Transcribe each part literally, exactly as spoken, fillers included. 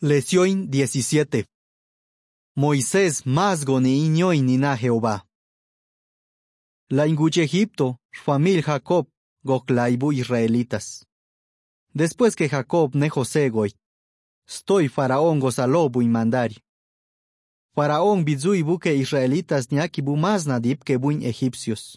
Lección diecisiete. Moisés más goni iñoi nina Jehová. La inguche Egipto, familia Jacob, goklaibu israelitas. Después que Jacob ne José goy, estoy faraón gozalobu y mandari. Faraón bizui buque israelitas niakibu más nadip que buin egipcios.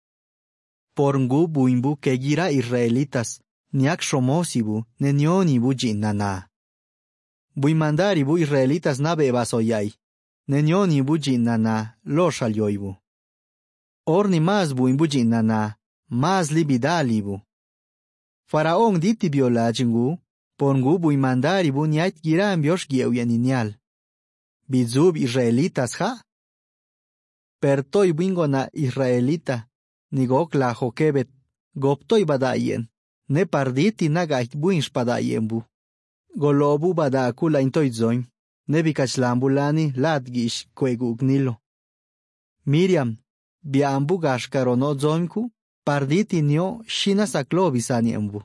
Porngu buin buque gira israelitas, niak shomosibu, nenyoni bujin nana. Bui mandari bu israelitas nabe basoyai. Nenyoni bujin nana lo shalyoibu. Orni más bu imbujin nana, más libidalibu. Faraón diti biolajingu, pongu bui mandari bu nyait giran biosh gieuyaninial. Bizub israelitas ha? Pertoi buingona israelita, nigok la jokebet, goptoi badayen, ne parditi nagait buinsh badayenbu. Golobu badaku la intoizoin, nebikachlambulani latgish kwegugnilo. Miriam, biambu gashkarono zoimku, parditi nyo shina saklobi saniembu.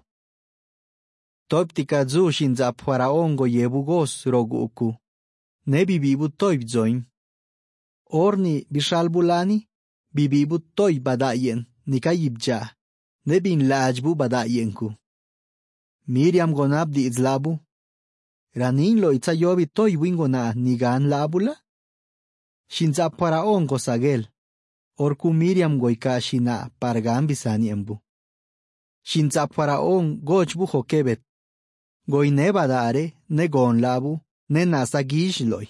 Toiptikazu shinzap faraongo yebugos roguku, nebibibu toip zoim. Orni bishalbulani, bibibu toy badayen, nikayibja, nebin lajbu badayenku. Miriam gonabdi izlabu, Ranin lo itzayobi toy wingona nigan labula? Shinzap faraon gozagel. Orku Miriam goika shina pargan bisaniembu. Shinzap faraon gochbu jokebet. Goi ne badare, ne gon labu, ne nasa gishloy.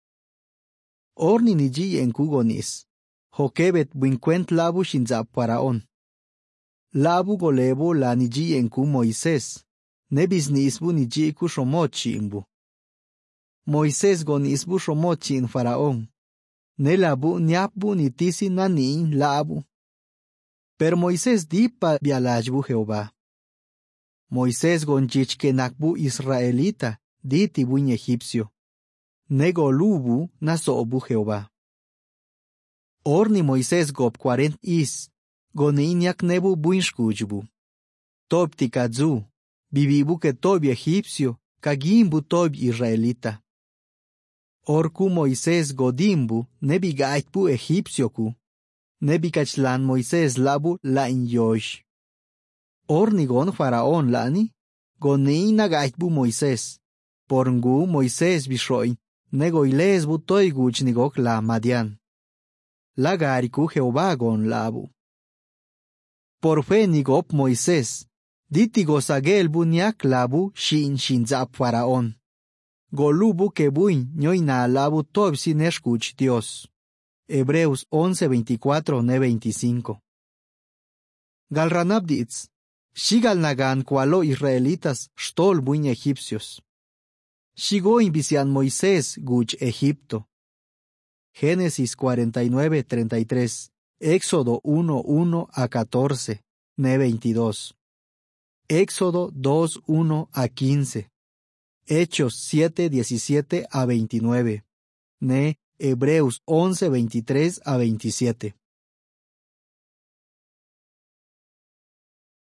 Orni niji en kugonis. Jokebet winkwent labu shinzap faraon. Labu golebo la niji en ku Moisés. Nebisnisbu ni jiku shomochi imbu. Moisés gonisbu shomochi in faraón. Ne labu niapbu ni tisi nani labu. Per Moisés dipa bialajbu Jehová. Moisés gonchichke nakbu israelita diti buin egipcio. Nego lubu nasobu Jehová. Orni Moisés gop cuarent is. Goniñak nebu buin shkujbu. Toptikazu. Bibibu que tobi egipcio, kagimbu tobi israelita. Orku Moisés godimbu, nebigaitbu egipcioku. Nebikachlan Moisés labu la inyosh. Ornigon faraón lani, goneina gaitbu Moisés. Porngu Moisés bishoy, negoilesbu toiguch nigok la Madian. Lagariku Jehová gon labu. Por fe nigop Moisés. Diti gozagel bunyak labu shin shinzap faraón. Golubu que buin ñoina labu tob sin escuch Dios. Hebreos once veinticuatro ne veinticinco. Galranabditz. Shigal nagan cualo israelitas stol buin egipcios. Shigo invisian Moisés guch Egipto. Génesis cuarenta y nueve treinta y tres. Éxodo uno uno a catorce ne veintidós. Éxodo dos uno a quince. Hechos siete diecisiete a veintinueve. Ne Hebreos once veintitrés a veintisiete.